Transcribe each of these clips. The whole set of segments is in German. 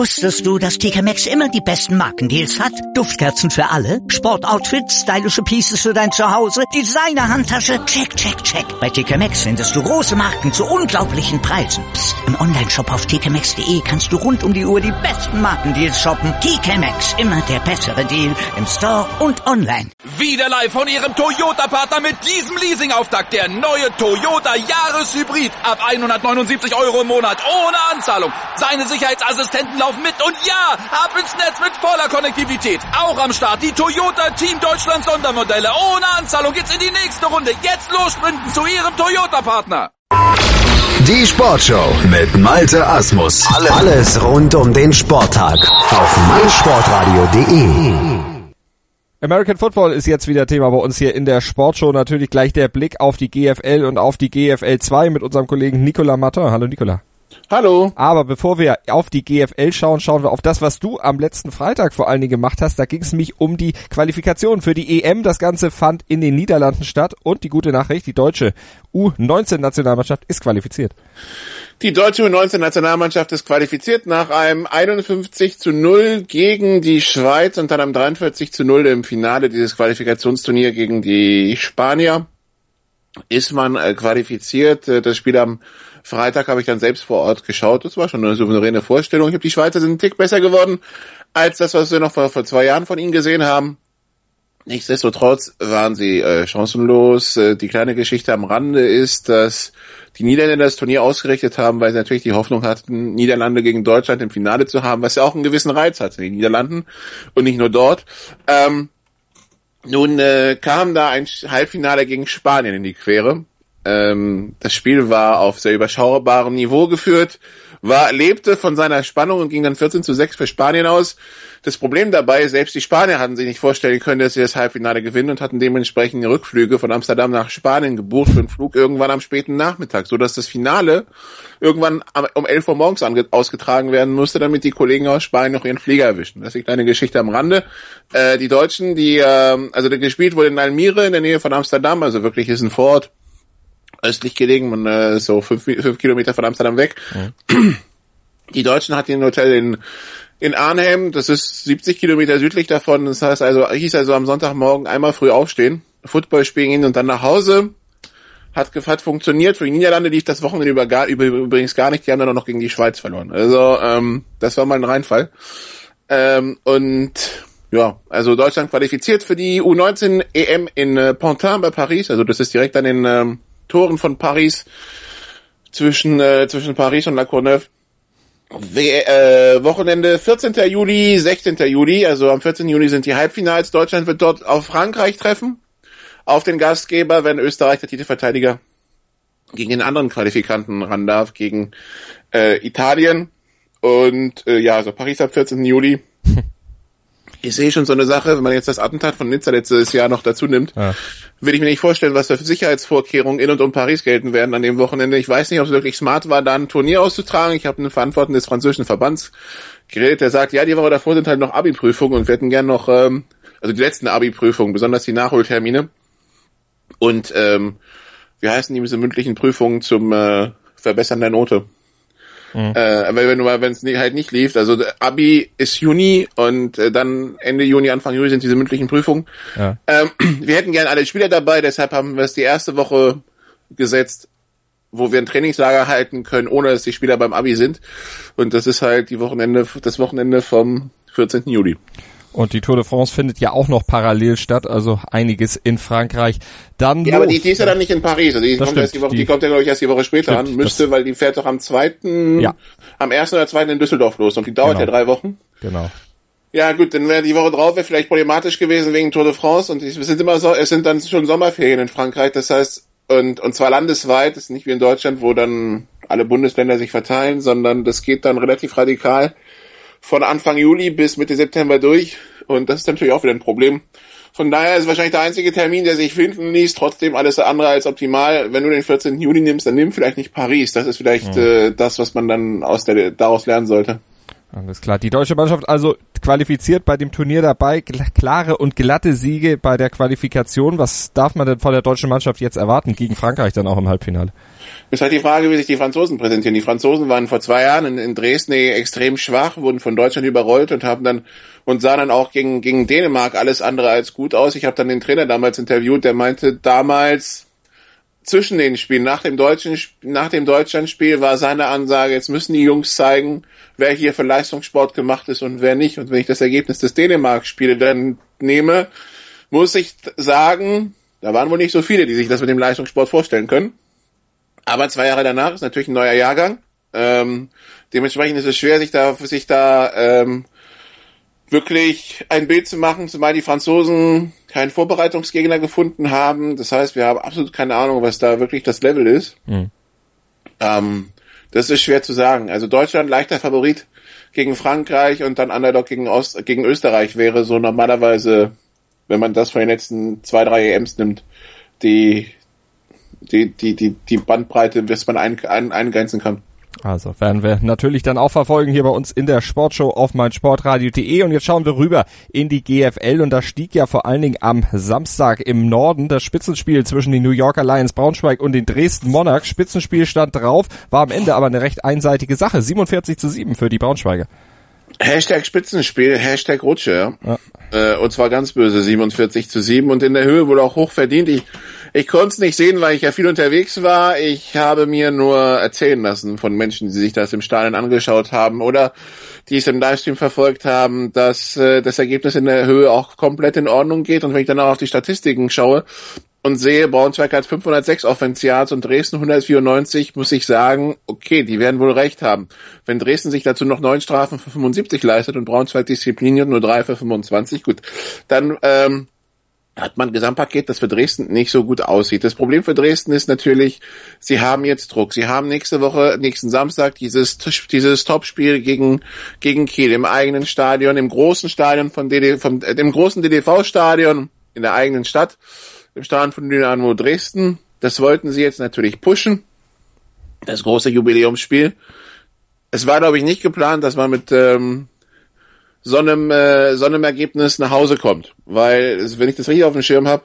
Wusstest du, dass TK Maxx immer die besten Markendeals hat? Duftkerzen für alle, Sportoutfits, stylische Pieces für dein Zuhause, Designer-Handtasche, check, check, check. Bei TK Maxx findest du große Marken zu unglaublichen Preisen. Psst. Im Onlineshop auf tkmaxx.de kannst du rund um die Uhr die besten Markendeals shoppen. TK Maxx, immer der bessere Deal im Store und online. Wieder live von Ihrem Toyota-Partner mit diesem Leasing-Auftakt. Der neue Toyota Jahreshybrid. Ab 179 € im Monat. Ohne Anzahlung. Seine Sicherheitsassistenten laufen mit. Und ja, ab ins Netz mit voller Konnektivität. Auch am Start die Toyota Team Deutschland Sondermodelle. Ohne Anzahlung geht's in die nächste Runde. Jetzt los sprinten zu Ihrem Toyota-Partner. Die Sportshow mit Malte Asmus. Alles rund um den Sporttag auf meinsportradio.de. American Football ist jetzt wieder Thema bei uns hier in der Sportshow. Natürlich gleich der Blick auf die GFL und auf die GFL 2 mit unserem Kollegen Nicolas Martin. Hallo Nicolas. Hallo. Aber bevor wir auf die GFL schauen, schauen wir auf das, was du am letzten Freitag vor allen Dingen gemacht hast. Da ging es nämlich um die Qualifikation für die EM. Das Ganze fand in den Niederlanden statt. Und die gute Nachricht, die deutsche U19-Nationalmannschaft ist qualifiziert. Die deutsche U19-Nationalmannschaft ist qualifiziert nach einem 51:0 gegen die Schweiz und dann einem 43:0 im Finale dieses Qualifikationsturnier gegen die Spanier. Ist man qualifiziert. Das Spiel am Freitag habe ich dann selbst vor Ort geschaut. Das war schon eine souveräne Vorstellung. Ich habe die Schweizer sind einen Tick besser geworden als das, was wir noch vor 2 Jahren von ihnen gesehen haben. Nichtsdestotrotz waren sie chancenlos. Die kleine Geschichte am Rande ist, dass die Niederländer das Turnier ausgerichtet haben, weil sie natürlich die Hoffnung hatten, Niederlande gegen Deutschland im Finale zu haben, was ja auch einen gewissen Reiz hat in den Niederlanden und nicht nur dort. Nun kam da ein Halbfinale gegen Spanien in die Quere. Das Spiel war auf sehr überschaubarem Niveau geführt, lebte von seiner Spannung und ging dann 14:6 für Spanien aus. Das Problem dabei, selbst die Spanier hatten sich nicht vorstellen können, dass sie das Halbfinale gewinnen und hatten dementsprechend Rückflüge von Amsterdam nach Spanien gebucht für einen Flug irgendwann am späten Nachmittag, sodass das Finale irgendwann um 11 Uhr morgens ausgetragen werden musste, damit die Kollegen aus Spanien noch ihren Flieger erwischen. Das ist die kleine Geschichte am Rande. Die Deutschen, gespielt wurde in Almere in der Nähe von Amsterdam, also wirklich ist ein Vorort, östlich gelegen, man so 5 Kilometer von Amsterdam weg. Mhm. Die Deutschen hatten ein Hotel in Arnhem, das ist 70 Kilometer südlich davon. Das heißt hieß also am Sonntagmorgen einmal früh aufstehen, Football spielen gehen und dann nach Hause. Hat funktioniert. Für die Niederlande lief das Wochenende übrigens gar nicht. Die haben dann auch noch gegen die Schweiz verloren. Also das war mal ein Reinfall. Und ja, also Deutschland qualifiziert für die U19 EM in Pantin bei Paris. Also das ist direkt an den Toren von Paris, zwischen Paris und La Courneuve. Wochenende 14. Juli, 16. Juli, also am 14. Juli sind die Halbfinals. Deutschland wird dort auf Frankreich treffen, auf den Gastgeber, wenn Österreich, der Titelverteidiger, gegen den anderen Qualifikanten ran darf, gegen Italien. Und also Paris ab 14. Juli. Ich sehe schon so eine Sache, wenn man jetzt das Attentat von Nizza letztes Jahr noch dazu nimmt, will ich mir nicht vorstellen, was für Sicherheitsvorkehrungen in und um Paris gelten werden an dem Wochenende. Ich weiß nicht, ob es wirklich smart war, da ein Turnier auszutragen. Ich habe einen Verantwortlichen des französischen Verbands geredet, der sagt, ja, die Woche davor sind halt noch Abi-Prüfungen und wir hätten gern noch, also die letzten Abi-Prüfungen, besonders die Nachholtermine. Und wie heißen diese mündlichen Prüfungen zum Verbessern der Note? Wenn es halt nicht lief, also Abi ist Juni und dann Ende Juni, Anfang Juli sind diese mündlichen Prüfungen. Ja. Wir hätten gern alle Spieler dabei, deshalb haben wir es die erste Woche gesetzt, wo wir ein Trainingslager halten können, ohne dass die Spieler beim Abi sind. Und das ist halt das Wochenende vom 14. Juli. Und die Tour de France findet ja auch noch parallel statt, also einiges in Frankreich. Dann aber die ist ja dann nicht in Paris, also die kommt ja glaube ich erst die Woche später an, weil die fährt doch am 1. oder 2. in Düsseldorf los und die dauert ja 3 Wochen. Genau. Ja gut, dann wäre die Woche drauf vielleicht problematisch gewesen wegen Tour de France und es sind dann schon Sommerferien in Frankreich, das heißt, und zwar landesweit, das ist nicht wie in Deutschland, wo dann alle Bundesländer sich verteilen, sondern das geht dann relativ radikal von Anfang Juli bis Mitte September durch und das ist natürlich auch wieder ein Problem. Von daher ist wahrscheinlich der einzige Termin, der sich finden ließ, trotzdem alles andere als optimal. Wenn du den 14. Juli nimmst, dann nimm vielleicht nicht Paris. Das ist vielleicht das, was man dann daraus lernen sollte. Alles klar. Die deutsche Mannschaft also qualifiziert bei dem Turnier dabei, klare und glatte Siege bei der Qualifikation. Was darf man denn von der deutschen Mannschaft jetzt erwarten, gegen Frankreich dann auch im Halbfinale? Ist halt die Frage, wie sich die Franzosen präsentieren. Die Franzosen waren vor 2 Jahren in Dresden extrem schwach, wurden von Deutschland überrollt und sahen dann auch gegen Dänemark alles andere als gut aus. Ich habe dann den Trainer damals interviewt, der meinte damals, zwischen den Spielen, nach dem Deutschlandspiel war seine Ansage, jetzt müssen die Jungs zeigen, wer hier für Leistungssport gemacht ist und wer nicht. Und wenn ich das Ergebnis des Dänemark-Spiels dann nehme, muss ich sagen, da waren wohl nicht so viele, die sich das mit dem Leistungssport vorstellen können. Aber 2 Jahre danach ist natürlich ein neuer Jahrgang. Dementsprechend ist es schwer, sich da wirklich ein Bild zu machen, zumal die Franzosen keinen Vorbereitungsgegner gefunden haben. Das heißt, wir haben absolut keine Ahnung, was da wirklich das Level ist. Das ist schwer zu sagen. Also Deutschland leichter Favorit gegen Frankreich und dann Underdog gegen Österreich wäre so normalerweise, wenn man das von den letzten 2, 3 EMs nimmt, die Bandbreite, bis man eingrenzen kann. Also werden wir natürlich dann auch verfolgen hier bei uns in der Sportshow auf meinsportradio.de. Und jetzt schauen wir rüber in die GFL und da stieg ja vor allen Dingen am Samstag im Norden das Spitzenspiel zwischen den New Yorker Lions Braunschweig und den Dresden Monarchs. Spitzenspiel stand drauf, war am Ende aber eine recht einseitige Sache. 47-7 für die Braunschweiger. Hashtag Spitzenspiel, Hashtag Rutsche, ja. Und zwar ganz böse, 47-7 und in der Höhe wohl auch hoch verdient. Ich konnte es nicht sehen, weil ich ja viel unterwegs war. Ich habe mir nur erzählen lassen von Menschen, die sich das im Stadion angeschaut haben oder die es im Livestream verfolgt haben, dass das Ergebnis in der Höhe auch komplett in Ordnung geht. Und wenn ich dann auch auf die Statistiken schaue und sehe, Braunschweig hat 506 Offensive Yards und Dresden 194, muss ich sagen, okay, die werden wohl recht haben. Wenn Dresden sich dazu noch 9 Strafen für 75 leistet und Braunschweig diszipliniert nur 3 für 25, gut, dann hat man ein Gesamtpaket, das für Dresden nicht so gut aussieht. Das Problem für Dresden ist natürlich, sie haben jetzt Druck. Sie haben nächsten Samstag dieses Topspiel gegen Kiel im eigenen Stadion, im großen Stadion dem großen DDV-Stadion in der eigenen Stadt, im Stadion von Dynamo Dresden. Das wollten sie jetzt natürlich pushen. Das große Jubiläumsspiel. Es war, glaube ich, nicht geplant, dass man mit so einem Ergebnis nach Hause kommt. Weil, wenn ich das richtig auf dem Schirm habe,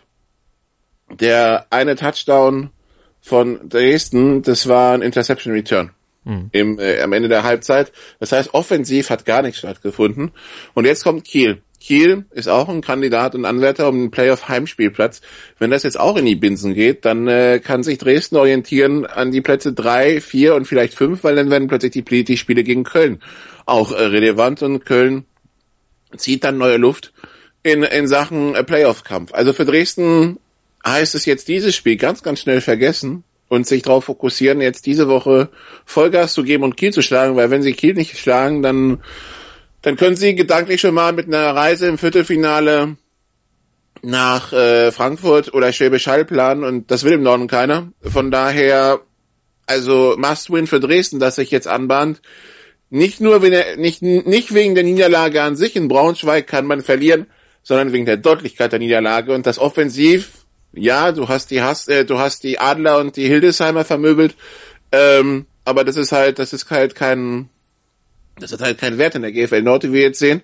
der eine Touchdown von Dresden, das war ein Interception Return. Am Ende der Halbzeit. Das heißt, offensiv hat gar nichts stattgefunden. Und jetzt kommt Kiel. Kiel ist auch ein Kandidat und Anwärter um den Playoff-Heimspielplatz. Wenn das jetzt auch in die Binsen geht, dann kann sich Dresden orientieren an die Plätze 3, 4 und vielleicht 5, weil dann werden plötzlich die Spiele gegen Köln auch relevant und Köln zieht dann neue Luft in Sachen Playoff-Kampf. Also für Dresden heißt es jetzt dieses Spiel ganz, ganz schnell vergessen und sich darauf fokussieren, jetzt diese Woche Vollgas zu geben und Kiel zu schlagen, weil wenn sie Kiel nicht schlagen, dann können sie gedanklich schon mal mit einer Reise im Viertelfinale nach Frankfurt oder Schwäbisch Hall planen und das will im Norden keiner. Von daher, also Must-Win für Dresden, das sich jetzt anbahnt. Nicht nur nicht wegen der Niederlage an sich in Braunschweig kann man verlieren, sondern wegen der Deutlichkeit der Niederlage und das Offensiv. Ja, du hast die Adler und die Hildesheimer vermöbelt, aber das ist halt kein Wert in der GFL Nord, wie wir jetzt sehen.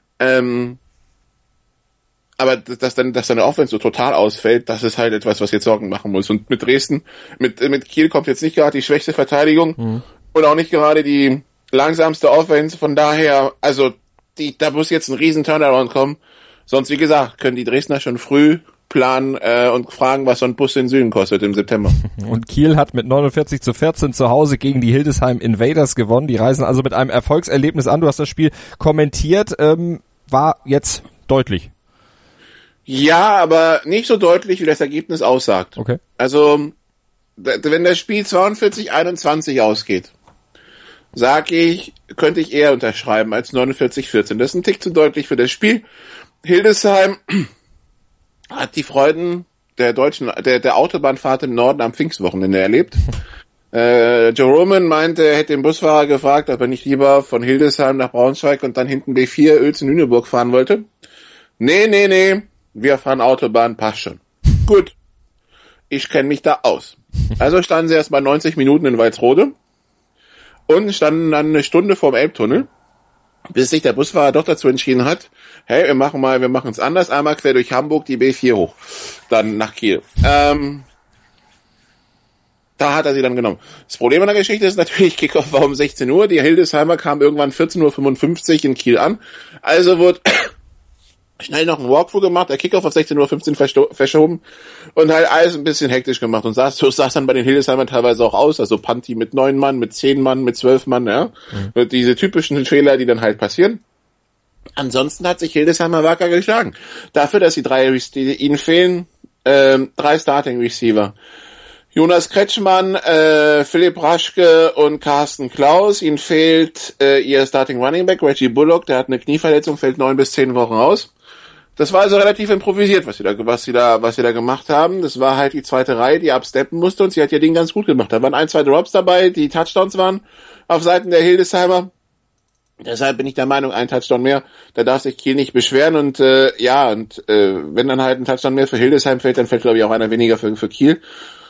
Aber dass deine Offense so total ausfällt, das ist halt etwas, was jetzt Sorgen machen muss. Und mit Dresden, mit Kiel kommt jetzt nicht gerade die schwächste Verteidigung und auch nicht gerade die langsamste Offense. Von daher, also da muss jetzt ein riesen Turnaround kommen. Sonst, wie gesagt, können die Dresdner schon früh planen und fragen, was so ein Bus in Süden kostet im September. Und Kiel hat mit 49-14 zu Hause gegen die Hildesheim Invaders gewonnen. Die reisen also mit einem Erfolgserlebnis an. Du hast das Spiel kommentiert. War jetzt deutlich. Ja, aber nicht so deutlich, wie das Ergebnis aussagt. Okay. Also, wenn das Spiel 42-21 ausgeht, könnte ich eher unterschreiben als 49-14. Das ist ein Tick zu deutlich für das Spiel. Hildesheim hat die Freuden der Autobahnfahrt im Norden am Pfingstwochenende erlebt. Joe Roman meinte, er hätte den Busfahrer gefragt, ob er nicht lieber von Hildesheim nach Braunschweig und dann hinten B4 Uelzen-Lüneburg fahren wollte. Nee, wir fahren Autobahn, passt schon. Gut, ich kenne mich da aus. Also standen sie erst mal 90 Minuten in Walsrode und standen dann eine Stunde vorm Elbtunnel bis sich der Busfahrer doch dazu entschieden hat, hey, wir machen es anders, einmal quer durch Hamburg die B4 hoch, dann nach Kiel. Da hat er sie dann genommen. Das Problem an der Geschichte ist natürlich, Kickoff war um 16 Uhr, die Hildesheimer kamen irgendwann 14:55 Uhr in Kiel an, also wurde schnell noch ein Walkthrough gemacht, der Kickoff auf 16:15 Uhr verschoben und halt alles ein bisschen hektisch gemacht und so sah es dann bei den Hildesheimern teilweise auch aus, also Panty mit 9 Mann, mit 10 Mann, mit 12 Mann, ja. Diese typischen Fehler, die dann halt passieren. Ansonsten hat sich Hildesheimer wacker geschlagen. Dafür, dass ihnen fehlen 3 Starting Receiver. Jonas Kretschmann, Philipp Raschke und Carsten Klaus. Ihnen fehlt ihr Starting Running Back, Reggie Bullock, der hat eine Knieverletzung, fällt 9 bis 10 Wochen aus. Das war also relativ improvisiert, was sie da gemacht haben. Das war halt die zweite Reihe, die absteppen musste und sie hat ihr Ding ganz gut gemacht. Da waren 1, 2 Drops dabei, die Touchdowns waren auf Seiten der Hildesheimer. Deshalb bin ich der Meinung, ein Touchdown mehr, da darf sich Kiel nicht beschweren und wenn dann halt ein Touchdown mehr für Hildesheim fällt, dann fällt glaube ich auch einer weniger für Kiel.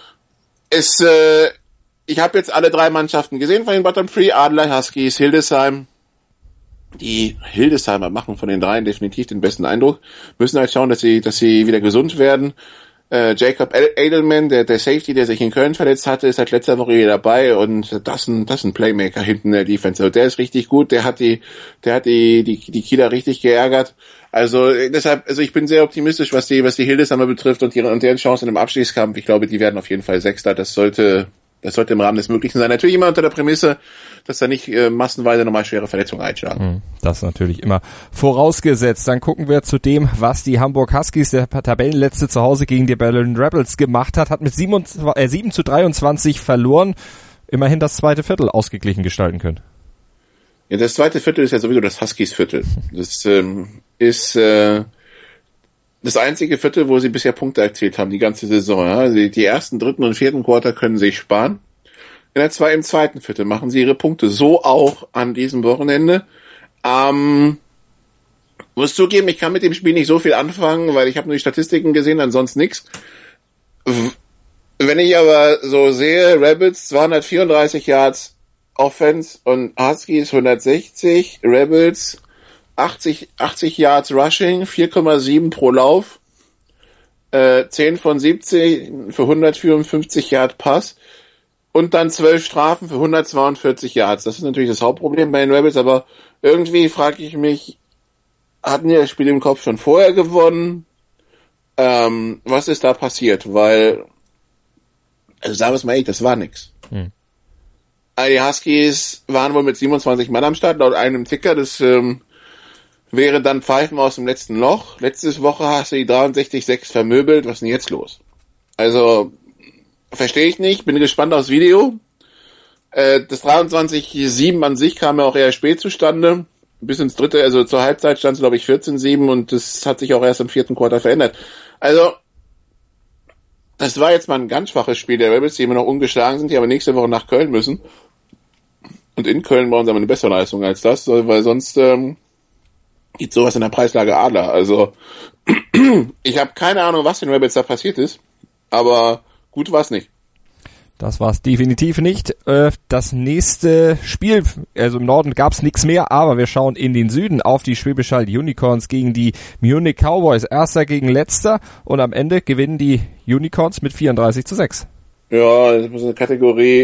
Ich habe jetzt alle 3 Mannschaften gesehen von den Bottom 3, Adler, Huskies, Hildesheim. Die Hildesheimer machen von den 3 definitiv den besten Eindruck. Müssen halt schauen, dass sie wieder gesund werden. Jacob Edelman, der Safety, der sich in Köln verletzt hatte, ist seit letzter Woche wieder dabei und das ist ein Playmaker hinten in der Defense. Also der ist richtig gut, der hat die Kieler richtig geärgert. Also ich bin sehr optimistisch, was die Hildesheimer betrifft und deren Chancen im Abschließkampf. Ich glaube, die werden auf jeden Fall Sechster. Das sollte im Rahmen des Möglichen sein. Natürlich immer unter der Prämisse, dass da nicht massenweise nochmal schwere Verletzungen einschlagen. Das ist natürlich immer vorausgesetzt. Dann gucken wir zu dem, was die Hamburg Huskies, der Tabellenletzte, zu Hause gegen die Berlin Rebels gemacht hat. Hat mit 7:23 verloren. Immerhin das zweite Viertel ausgeglichen gestalten können. Ja, das zweite Viertel ist ja sowieso das Huskies-Viertel. Das ist das einzige Viertel, wo sie bisher Punkte erzielt haben, die ganze Saison. Ja? Die ersten, dritten und vierten Quarter können sie sparen. Im zweiten Viertel machen sie ihre Punkte. So auch an diesem Wochenende. Muss zugeben, ich kann mit dem Spiel nicht so viel anfangen, weil ich habe nur die Statistiken gesehen, ansonsten nix. Wenn ich aber so sehe, Rebels 234 Yards Offense und Huskies 160, Rebels 80 Yards Rushing, 4,7 pro Lauf, 10 von 70 für 154 Yard Pass und dann 12 Strafen für 142 Yards. Das ist natürlich das Hauptproblem bei den Rebels, aber irgendwie frage ich mich, hatten die das Spiel im Kopf schon vorher gewonnen? Was ist da passiert? Weil, also sagen wir es mal ehrlich, das war nix. Die Huskies waren wohl mit 27 Mann am Start, laut einem Ticker, das wäre dann Pfeifen aus dem letzten Loch. Letzte Woche hast du die 63,6 vermöbelt. Was ist denn jetzt los? Also, verstehe ich nicht. Bin gespannt aufs Video. Das 23:7 an sich kam ja auch eher spät zustande. Bis ins dritte, also zur Halbzeit stand es, glaube ich, 14:7 und das hat sich auch erst im vierten Quarter verändert. Also, das war jetzt mal ein ganz schwaches Spiel der Rebels, die immer noch ungeschlagen sind, die aber nächste Woche nach Köln müssen. Und in Köln brauchen sie aber eine bessere Leistung als das, weil sonst gibt sowas in der Preislage Adler. Also ich habe keine Ahnung, was den Rebels da passiert ist, aber gut war es nicht. Das war es definitiv nicht. Das nächste Spiel, also im Norden gab es nichts mehr, aber wir schauen in den Süden auf die Schwäbisch Hall Unicorns gegen die Munich Cowboys. Erster gegen Letzter und am Ende gewinnen die Unicorns mit 34:6. Ja, das ist eine Kategorie.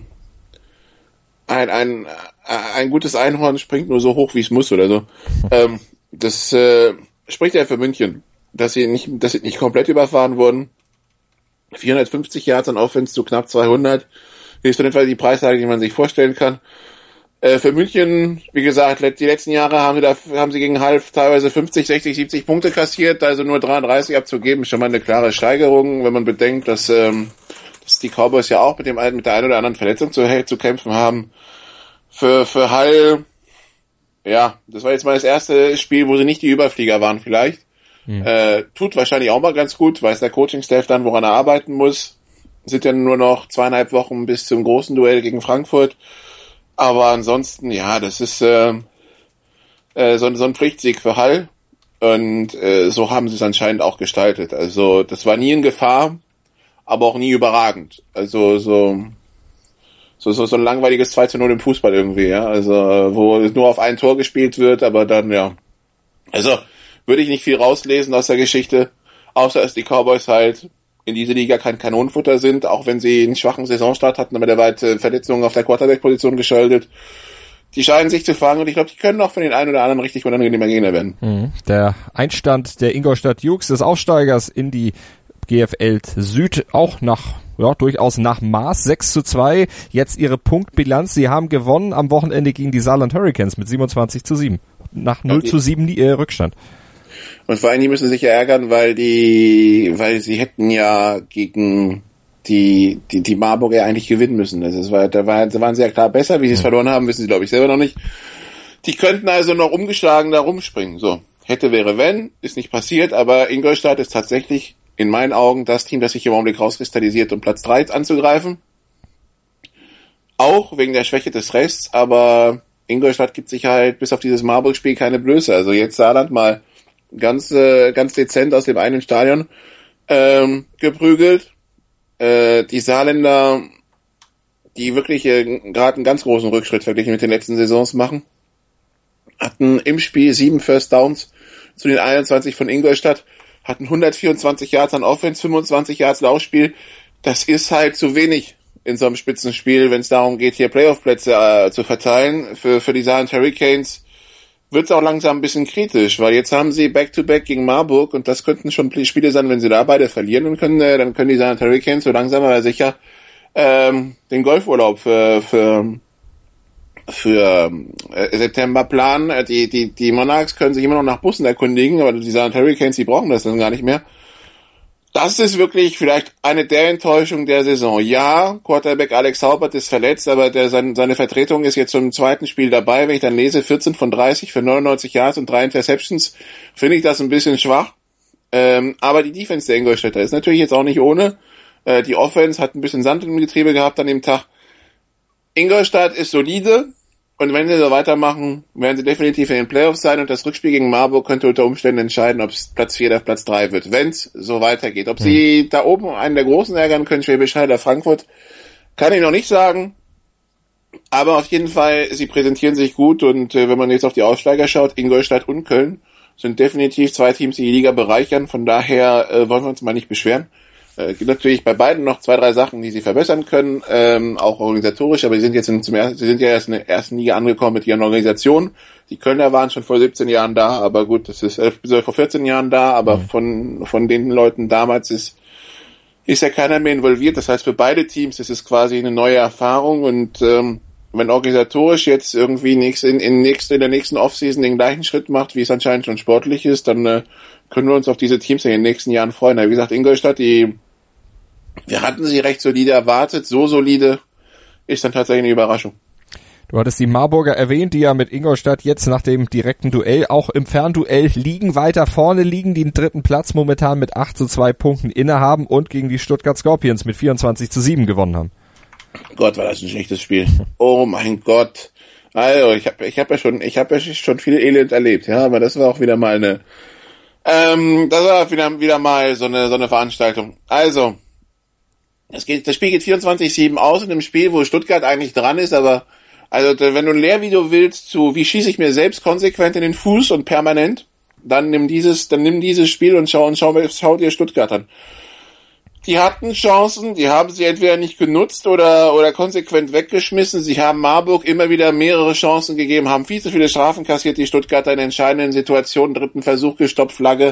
Ein gutes Einhorn springt nur so hoch, wie es muss oder so. Das spricht ja für München, dass sie nicht komplett überfahren wurden. 450 Yards an Offense zu knapp 200. Ist auf jeden Fall die Preislage, die man sich vorstellen kann. Für München, wie gesagt, die letzten Jahre haben sie gegen Hall teilweise 50, 60, 70 Punkte kassiert, also nur 33 abzugeben, ist schon mal eine klare Steigerung, wenn man bedenkt, dass die Cowboys ja auch mit der einen oder anderen Verletzung zu kämpfen haben. Für Hall, ja, das war jetzt mal das erste Spiel, wo sie nicht die Überflieger waren vielleicht. Tut wahrscheinlich auch mal ganz gut, weiß der Coaching-Staff dann, woran er arbeiten muss. Sind ja nur noch 2,5 Wochen bis zum großen Duell gegen Frankfurt. Aber ansonsten, ja, das ist so ein Pflichtsieg für Hall. Und so haben sie es anscheinend auch gestaltet. Also das war nie in Gefahr, aber auch nie überragend. Also so so ein langweiliges 2:0 im Fußball irgendwie, ja. Also, wo nur auf ein Tor gespielt wird, aber dann, ja. Also, würde ich nicht viel rauslesen aus der Geschichte, außer dass die Cowboys halt in diese Liga kein Kanonenfutter sind, auch wenn sie einen schwachen Saisonstart hatten, aber der weit Verletzungen auf der Quarterback-Position geschuldet. Die scheinen sich zu fangen und ich glaube, die können auch von den einen oder anderen richtig unangenehmer Gegner werden. Der Einstand der Ingolstadt Dukes des Aufsteigers in die GFL Süd auch durchaus nach Maß 6:2. Jetzt ihre Punktbilanz. Sie haben gewonnen am Wochenende gegen die Saarland Hurricanes mit 27:7. Nach 0:7 Rückstand. Und vor allem, die müssen sich ja ärgern, weil sie hätten ja gegen die Marburger eigentlich gewinnen müssen. Da waren sie ja klar besser. Wie sie es verloren haben, wissen sie, glaube ich, selber noch nicht. Die könnten also noch umgeschlagen da rumspringen. So. Hätte, wäre, wenn. Ist nicht passiert, aber Ingolstadt ist tatsächlich in meinen Augen das Team, das sich im Augenblick rauskristallisiert, um Platz 3 anzugreifen. Auch wegen der Schwäche des Rests, aber Ingolstadt gibt sich halt bis auf dieses Marburg-Spiel keine Blöße. Also jetzt Saarland mal ganz dezent aus dem einen Stadion geprügelt. Die Saarländer, die wirklich gerade einen ganz großen Rückschritt verglichen mit den letzten Saisons machen, hatten im Spiel 7 First Downs zu den 21 von Ingolstadt, hatten 124 Yards an Offense, 25 Yards Laufspiel. Das ist halt zu wenig in so einem Spitzenspiel, wenn es darum geht, hier Playoff-Plätze zu verteilen. Für die Saarland Hurricanes wird es auch langsam ein bisschen kritisch, weil jetzt haben sie Back-to-Back gegen Marburg und das könnten schon Spiele sein, wenn sie da beide verlieren, dann können die Saarland Hurricanes so langsam aber sicher den Golfurlaub für September planen. Die Monarchs können sich immer noch nach Bussen erkundigen, aber die Saarland Hurricanes, die brauchen das dann gar nicht mehr. Das ist wirklich vielleicht eine der Enttäuschungen der Saison. Ja, Quarterback Alex Haupert ist verletzt, aber seine Vertretung ist jetzt zum zweiten Spiel dabei. Wenn ich dann lese, 14 von 30 für 99 Yards und 3 Interceptions, finde ich das ein bisschen schwach. Aber die Defense der Ingolstädter ist natürlich jetzt auch nicht ohne. Die Offense hat ein bisschen Sand im Getriebe gehabt an dem Tag. Ingolstadt ist solide. Und wenn sie so weitermachen, werden sie definitiv in den Playoffs sein und das Rückspiel gegen Marburg könnte unter Umständen entscheiden, ob es Platz 4 oder Platz 3 wird, wenn es so weitergeht. Ob sie da oben einen der Großen ärgern können, Schwäbisch Hall oder Frankfurt, kann ich noch nicht sagen. Aber auf jeden Fall, sie präsentieren sich gut und wenn man jetzt auf die Aussteiger schaut, Ingolstadt und Köln sind definitiv 2 Teams, die die Liga bereichern. Von daher wollen wir uns mal nicht beschweren. Gibt natürlich bei beiden noch 2, 3 Sachen, die sie verbessern können, auch organisatorisch, aber sie sind jetzt sie sind ja erst in der ersten Liga angekommen mit ihren Organisationen. Die Kölner waren schon vor 17 Jahren da, aber gut, das ist vor 14 Jahren da, aber von den Leuten damals ist ja keiner mehr involviert. Das heißt, für beide Teams ist es quasi eine neue Erfahrung und wenn organisatorisch jetzt irgendwie in der nächsten Offseason den gleichen Schritt macht, wie es anscheinend schon sportlich ist, dann können wir uns auf diese Teams in den nächsten Jahren freuen. Wie gesagt, Ingolstadt, wir hatten sie recht solide erwartet, so solide ist dann tatsächlich eine Überraschung. Du hattest die Marburger erwähnt, die ja mit Ingolstadt jetzt nach dem direkten Duell, auch im Fernduell weiter vorne liegen, die den 3. Platz momentan mit 8:2 Punkten innehaben und gegen die Stuttgart Scorpions mit 24:7 gewonnen haben. Gott, war das ein schlechtes Spiel. Oh mein Gott. Also, ich habe ja schon viel Elend erlebt, ja, aber das war auch wieder mal das war wieder mal so eine Veranstaltung. Also, das Spiel geht 24:7 aus in einem Spiel, wo Stuttgart eigentlich dran ist, aber also wenn du ein Lehrvideo willst zu wie schieße ich mir selbst konsequent in den Fuß und permanent, dann nimm dieses Spiel und schau dir Stuttgart an. Die hatten Chancen, die haben sie entweder nicht genutzt oder konsequent weggeschmissen. Sie haben Marburg immer wieder mehrere Chancen gegeben, haben viel zu viele Strafen kassiert, die Stuttgarter in entscheidenden Situationen, 3. Versuch gestoppt, Flagge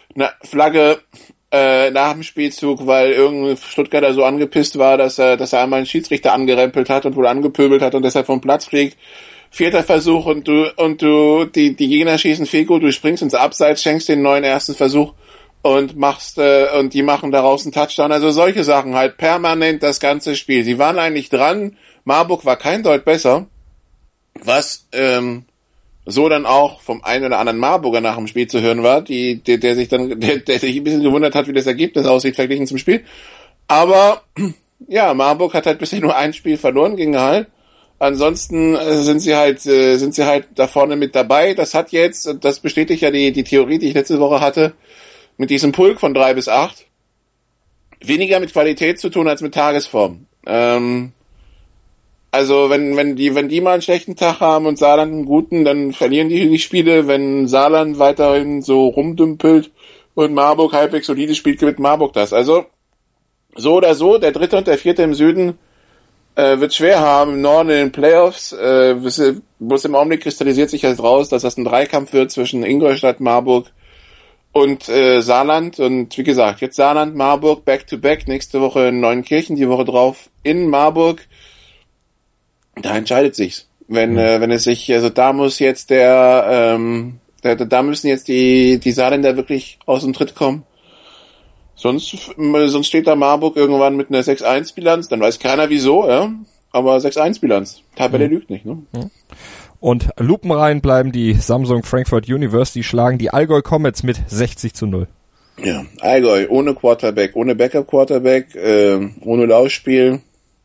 nach dem Spielzug, weil irgendein Stuttgarter so angepisst war, dass er einmal einen Schiedsrichter angerempelt hat und wohl angepöbelt hat und deshalb vom Platz fliegt. 4. Versuch und die Gegner schießen Field-Goal, du springst ins Abseits, schenkst den neuen ersten Versuch und die machen daraus einen Touchdown. Also solche Sachen halt permanent das ganze Spiel. Sie waren eigentlich dran. Marburg war kein Deut besser, was so dann auch vom einen oder anderen Marburger nach dem Spiel zu hören war, der sich ein bisschen gewundert hat, wie das Ergebnis aussieht, verglichen zum Spiel. Aber ja, Marburg hat halt bisher nur ein Spiel verloren gegen Hall. Ansonsten sind sie halt da vorne mit dabei. Das hat jetzt, und das bestätigt ja die Theorie, die ich letzte Woche hatte, mit diesem Pulk von 3 bis 8, weniger mit Qualität zu tun als mit Tagesform. Also wenn die mal einen schlechten Tag haben und Saarland einen guten, dann verlieren die Spiele. Wenn Saarland weiterhin so rumdümpelt und Marburg halbwegs solide spielt, gewinnt Marburg das. Also so oder so, der Dritte und der Vierte im Süden wird schwer haben. Im Norden in den Playoffs, bloß im Augenblick kristallisiert sich halt raus, dass das ein Dreikampf wird zwischen Ingolstadt, Marburg und Saarland. Und wie gesagt, jetzt Saarland, Marburg, back-to-back. Nächste Woche in Neuenkirchen, die Woche drauf in Marburg. Da entscheidet sich's. Wenn es sich, also da muss jetzt da müssen jetzt die Saarländer wirklich aus dem Tritt kommen. Sonst steht da Marburg irgendwann mit einer 6-1-Bilanz, dann weiß keiner wieso, ja. Aber 6-1-Bilanz. Tabelle lügt nicht, ne? Und lupenrein bleiben die Samsung Frankfurt University, schlagen die Allgäu Comets mit 60-0. Ja, Allgäu, ohne Quarterback, ohne Backup-Quarterback, ohne Laufspiel.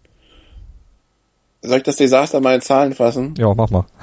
Soll ich das Desaster mal in Zahlen fassen? Ja, mach mal.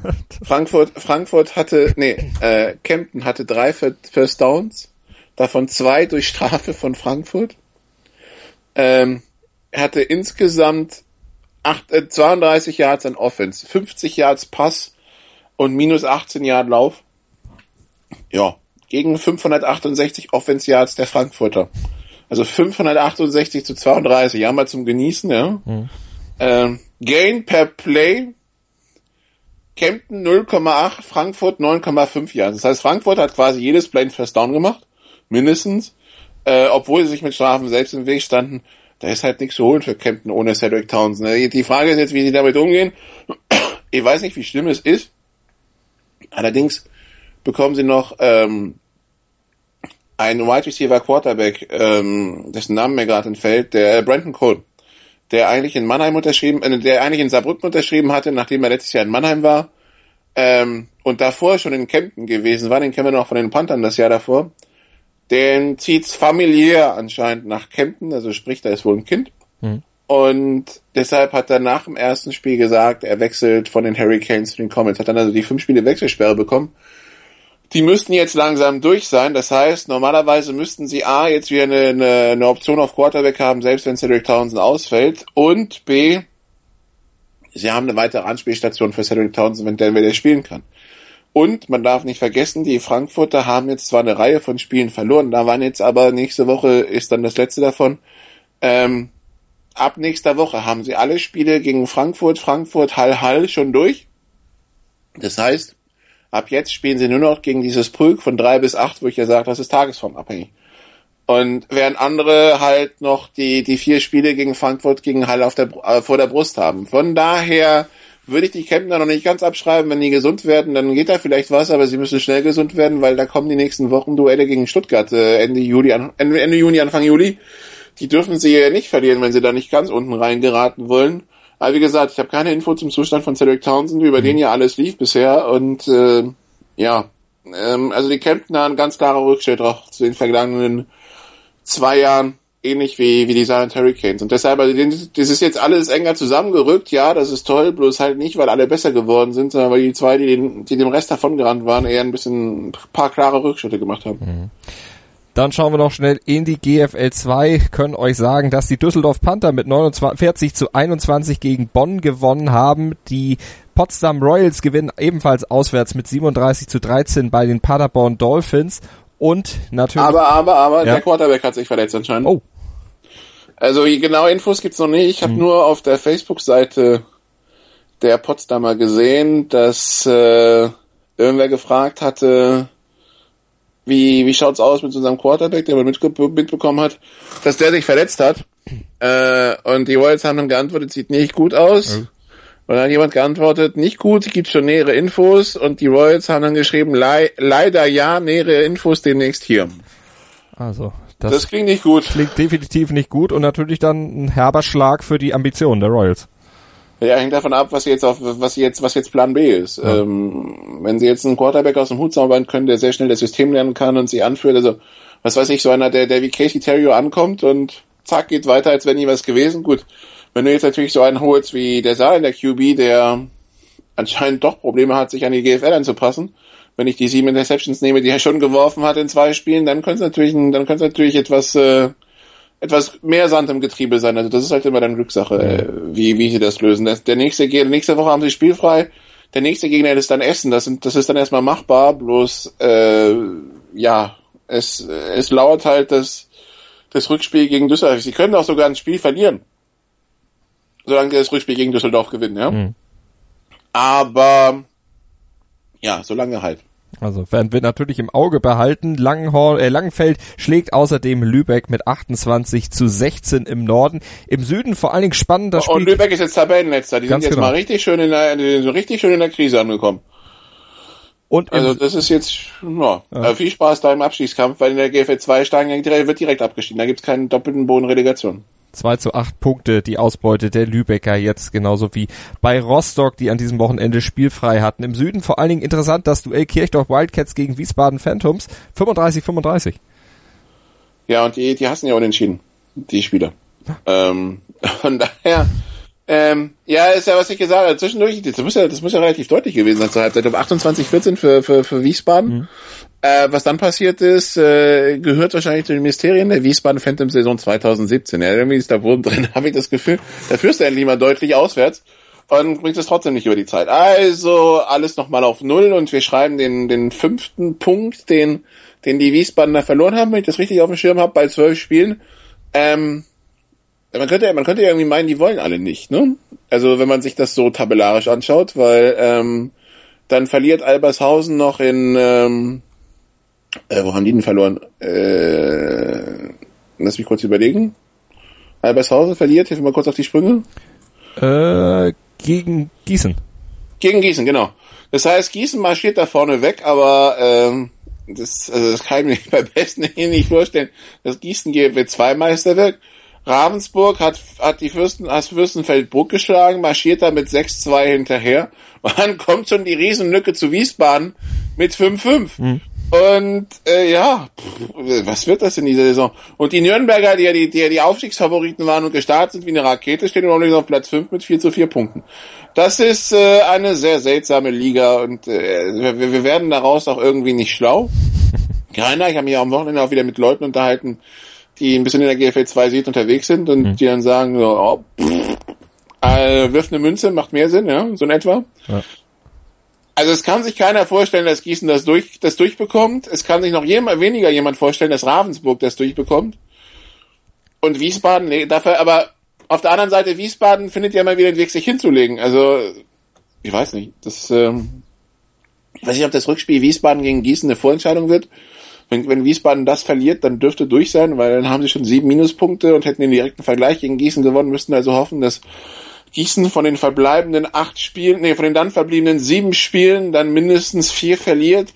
Kempten hatte 3 First Downs, davon 2 durch Strafe von Frankfurt. Er hatte insgesamt 32 Yards an Offense, 50 Yards Pass und minus 18 Yard Lauf. Ja, gegen 568 Offense Yards der Frankfurter. Also 568 zu 32, ja, mal zum Genießen, ja. Gain per Play, Kempten 0,8, Frankfurt 9,5 Yards. Das heißt, Frankfurt hat quasi jedes Play einen First Down gemacht, mindestens, obwohl sie sich mit Strafen selbst im Weg standen. Da ist halt nichts zu holen für Kempten ohne Cedric Townsend. Die Frage ist jetzt, wie sie damit umgehen. Ich weiß nicht, wie schlimm es ist. Allerdings bekommen sie noch einen Wide Receiver Quarterback, dessen Name mir gerade entfällt, der Brandon Cole, der eigentlich in Saarbrücken unterschrieben hatte, nachdem er letztes Jahr in Mannheim war, und davor schon in Kempten gewesen war, den kennen wir noch von den Panthern das Jahr davor. Den zieht's familiär anscheinend nach Kempten, also sprich, da ist wohl ein Kind. Und deshalb hat er nach dem ersten Spiel gesagt, er wechselt von den Hurricanes zu den Comets, hat dann also die 5 Spiele Wechselsperre bekommen. Die müssten jetzt langsam durch sein, das heißt, normalerweise müssten sie A, jetzt wieder eine Option auf Quarterback haben, selbst wenn Cedric Townsend ausfällt, und B, sie haben eine weitere Anspielstation für Cedric Townsend, wenn der spielen kann. Und man darf nicht vergessen, die Frankfurter haben jetzt zwar eine Reihe von Spielen verloren, da waren jetzt aber nächste Woche ist dann das letzte davon. Ab nächster Woche haben sie alle Spiele gegen Frankfurt, Hall schon durch. Das heißt, ab jetzt spielen sie nur noch gegen dieses Pulk von 3 bis 8, wo ich ja sage, das ist tagesformabhängig. Und während andere halt noch die 4 Spiele gegen Frankfurt, gegen Hall vor der Brust haben. Von daher würde ich die Kemptner noch nicht ganz abschreiben. Wenn die gesund werden, dann geht da vielleicht was, aber sie müssen schnell gesund werden, weil da kommen die nächsten Wochen Duelle gegen Stuttgart Ende Juni, Anfang Juli. Die dürfen sie nicht verlieren, wenn sie da nicht ganz unten reingeraten wollen. Aber wie gesagt, ich habe keine Info zum Zustand von Cedric Townsend, über den ja alles lief bisher. Und also die Kemptner ein ganz klarer Rückschritt auch zu den vergangenen 2 Jahren. Ähnlich wie die Saarland Hurricanes. Und deshalb, also das ist jetzt alles enger zusammengerückt, ja, das ist toll, bloß halt nicht, weil alle besser geworden sind, sondern weil die 2, die dem Rest davon gerannt waren, eher ein paar klare Rückschritte gemacht haben. Dann schauen wir noch schnell in die GFL 2, können euch sagen, dass die Düsseldorf Panther mit 49-21 gegen Bonn gewonnen haben. Die Potsdam Royals gewinnen ebenfalls auswärts mit 37-13 bei den Paderborn Dolphins. Und natürlich. Aber der Quarterback hat sich verletzt anscheinend. Oh. Also genaue Infos gibt's noch nicht. Ich habe nur auf der Facebook-Seite der Potsdamer gesehen, dass irgendwer gefragt hatte, wie schaut's aus mit unserem Quarterback, der man mitbekommen hat, dass der sich verletzt hat. Und die Royals haben dann geantwortet, sieht nicht gut aus. Und dann hat jemand geantwortet, nicht gut, gibt schon nähere Infos. Und die Royals haben dann geschrieben, leider ja, nähere Infos demnächst hier. Also, das klingt nicht gut. Klingt definitiv nicht gut und natürlich dann ein herber Schlag für die Ambitionen der Royals. Ja, hängt davon ab, was jetzt Plan B ist. Ja. Wenn sie jetzt einen Quarterback aus dem Hut zaubern können, der sehr schnell das System lernen kann und sie anführt, also, was weiß ich, so einer, der wie Casey Terrio ankommt und zack, geht weiter, als wäre nie was gewesen. Gut. Wenn du jetzt natürlich so einen holst wie der Saarländer QB, der anscheinend doch Probleme hat, sich an die GFL anzupassen, wenn ich die 7 Interceptions nehme, die er schon geworfen hat in 2 Spielen, dann könnte es natürlich etwas etwas mehr Sand im Getriebe sein. Also das ist halt immer dann Glückssache, wie sie das lösen. Nächste Woche haben sie spielfrei. Der nächste Gegner ist dann Essen. Das ist dann erstmal machbar. Bloß es lauert halt das Rückspiel gegen Düsseldorf. Sie können auch sogar ein Spiel verlieren, solange sie das Rückspiel gegen Düsseldorf gewinnen. Ja. Aber ja, solange halt. Also werden wir natürlich im Auge behalten. Langenfeld schlägt außerdem Lübeck mit 28-16 im Norden. Im Süden vor allen Dingen spannend das Spiel. Und Lübeck ist jetzt Tabellenletzter. Die sind jetzt mal richtig schön in der Krise angekommen. Und also das ist jetzt viel Spaß da im Abstiegskampf, weil in der GFL 2 wird direkt abgestiegen. Da gibt's keinen doppelten Boden Relegation. 2-8 Punkte, die Ausbeute der Lübecker jetzt, genauso wie bei Rostock, die an diesem Wochenende spielfrei hatten. Im Süden vor allen Dingen interessant, das Duell Kirchdorf Wildcats gegen Wiesbaden Phantoms, 35-35. Ja, und die hassen ja unentschieden, die Spieler. Von daher, ist ja, was ich gesagt habe, zwischendurch, das muss ja relativ deutlich gewesen sein zur Halbzeit, 28-14 für Wiesbaden. Was dann passiert ist, gehört wahrscheinlich zu den Mysterien der Wiesbaden Phantoms Saison 2017. Ja, irgendwie ist da Wurm drin, habe ich das Gefühl. Da führst du endlich mal deutlich auswärts und bringst es trotzdem nicht über die Zeit. Also alles nochmal auf Null und wir schreiben den 5. Punkt, den die Wiesbadener verloren haben, wenn ich das richtig auf dem Schirm habe, bei 12 Spielen. Man könnte ja irgendwie meinen, die wollen alle nicht, ne? Also wenn man sich das so tabellarisch anschaut, weil dann verliert Albershausen noch in wo haben die denn verloren? Lass mich kurz überlegen. Albershausen verliert, hilf mir mal kurz auf die Sprünge. Gegen Gießen. Gegen Gießen, genau. Das heißt, Gießen marschiert da vorne weg, aber das kann ich mir bei besten nicht vorstellen, dass Gießen GFL 2 Meister wird. Ravensburg hat Fürstenfeldbruck geschlagen, marschiert da mit 6-2 hinterher. Und dann kommt schon die Riesenlücke zu Wiesbaden mit 5-5. Und was wird das in dieser Saison? Und die Nürnberger, die die Aufstiegsfavoriten waren und gestartet sind wie eine Rakete, stehen im Augenblick auf Platz 5 mit 4-4 Punkten. Das ist eine sehr seltsame Liga und wir werden daraus auch irgendwie nicht schlau. Keiner, ich habe mich ja am Wochenende auch wieder mit Leuten unterhalten, die ein bisschen in der GFL 2 Süd unterwegs sind und die dann sagen, wirf eine Münze, macht mehr Sinn, ja, so in etwa. Ja. Also es kann sich keiner vorstellen, dass Gießen das durchbekommt. Es kann sich noch weniger jemand vorstellen, dass Ravensburg das durchbekommt. Und Wiesbaden, dafür, aber auf der anderen Seite, Wiesbaden findet ja mal wieder den Weg, sich hinzulegen. Also, ich weiß nicht. Ich weiß nicht, ob das Rückspiel Wiesbaden gegen Gießen eine Vorentscheidung wird. Wenn Wiesbaden das verliert, dann dürfte durch sein, weil dann haben sie schon 7 Minuspunkte und hätten den direkten Vergleich gegen Gießen gewonnen, müssten also hoffen, dass Gießen von den verbleibenden 7 Spielen dann mindestens 4 verliert.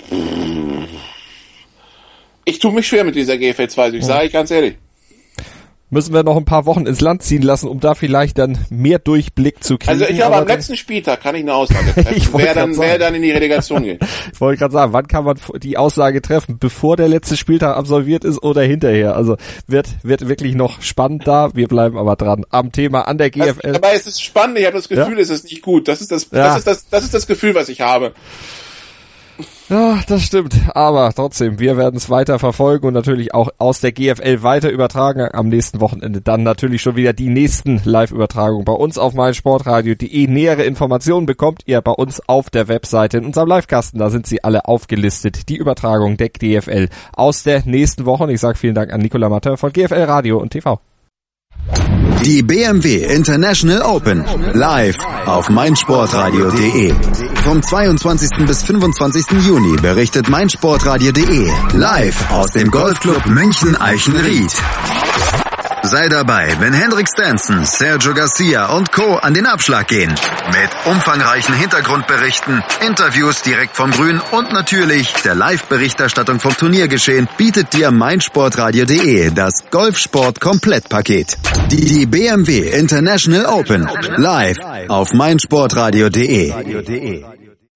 Ich tue mich schwer mit dieser GFL 2, ich sage ich ganz ehrlich. Müssen wir noch ein paar Wochen ins Land ziehen lassen, um da vielleicht dann mehr Durchblick zu kriegen. Also ich glaube, am letzten Spieltag kann ich eine Aussage treffen, wer dann in die Relegation geht. Ich wollte gerade sagen, wann kann man die Aussage treffen? Bevor der letzte Spieltag absolviert ist oder hinterher? Also wird wirklich noch spannend da. Wir bleiben aber dran am Thema an der GFL. Aber es ist spannend, ich habe das Gefühl, es ist nicht gut. Das ist das Gefühl, was ich habe. Ja, das stimmt. Aber trotzdem, wir werden es weiter verfolgen und natürlich auch aus der GFL weiter übertragen. Am nächsten Wochenende dann natürlich schon wieder die nächsten Live-Übertragungen bei uns auf meinsportradio.de. Nähere Informationen bekommt ihr bei uns auf der Webseite in unserem Livekasten. Da sind sie alle aufgelistet. Die Übertragung der GFL aus der nächsten Woche. Und ich sage vielen Dank an Nicolas Martin von GFL Radio und TV. Die BMW International Open live auf meinsportradio.de. Vom 22. bis 25. Juni berichtet meinsportradio.de live aus dem Golfclub München Eichenried. Sei dabei, wenn Henrik Stenson, Sergio Garcia und Co. an den Abschlag gehen. Mit umfangreichen Hintergrundberichten, Interviews direkt vom Grün und natürlich der Live-Berichterstattung vom Turniergeschehen bietet dir meinsportradio.de das Golfsport-Komplettpaket. Die BMW International Open live auf meinsportradio.de.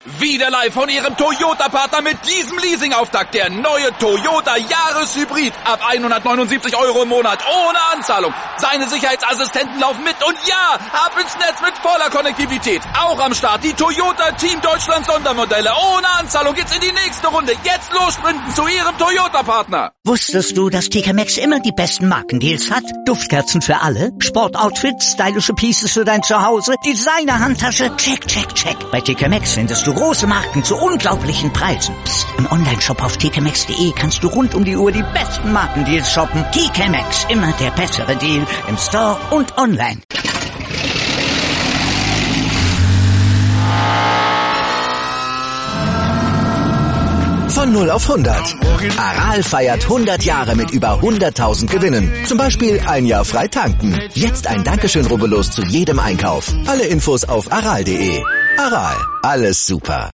Wieder live von Ihrem Toyota-Partner mit diesem Leasing-Auftakt. Der neue Toyota Jahreshybrid. Ab 179 € im Monat. Ohne Anzahlung. Seine Sicherheitsassistenten laufen mit. Und ja, ab ins Netz mit voller Konnektivität. Auch am Start die Toyota Team Deutschland Sondermodelle. Ohne Anzahlung geht's in die nächste Runde. Jetzt los sprinten zu Ihrem Toyota-Partner. Wusstest du, dass TK Maxx immer die besten Markendeals hat? Duftkerzen für alle, Sportoutfits, stylische Pieces für dein Zuhause, Designer-Handtasche, check, check, check. Bei TK Maxx findest du große Marken zu unglaublichen Preisen. Psst. Im Onlineshop auf tkmaxx.de kannst du rund um die Uhr die besten Markendeals shoppen. TK Maxx, immer der bessere Deal im Store und online. Von 0 auf 100. Aral feiert 100 Jahre mit über 100.000 Gewinnen. Zum Beispiel ein Jahr frei tanken. Jetzt ein Dankeschön, rubbellos zu jedem Einkauf. Alle Infos auf aral.de. Aral, alles super.